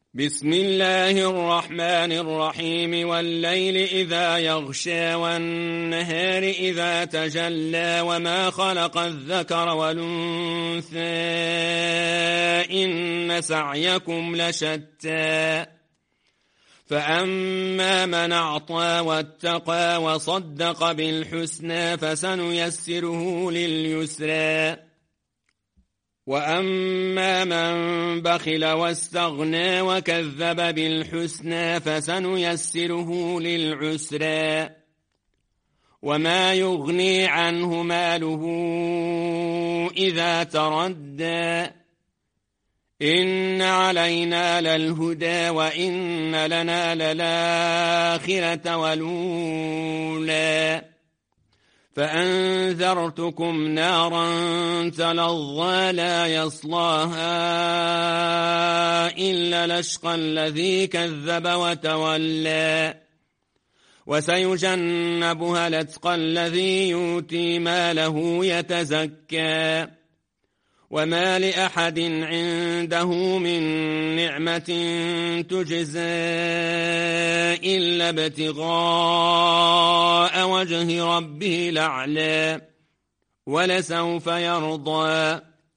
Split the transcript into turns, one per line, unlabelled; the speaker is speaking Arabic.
بسم الله الرحمن الرحيم والليل إذا يغشى والنهار إذا تجلى وما خلق الذكر والأنثى إن سعيكم لشتى فأما من أعطى واتقى وصدق بالحسنى فسنيسره لليسرى وأما من بخل واستغنى وكذب بالحسنى فسنيسره للعسرى وما يغني عنه ماله إذا تردى إن علينا للهدى وإن لنا للآخرة والأولى فأنذرتكم نارا تلظى لا يصلاها إلا الأشقى الذي كذب وتولى وسيجنبها الأتقى الذي يؤتي ماله يتزكى وما لأحد عنده من نعمة تجزى إلا ابتغاء وجه ربه الأعلى ولسوف يرضى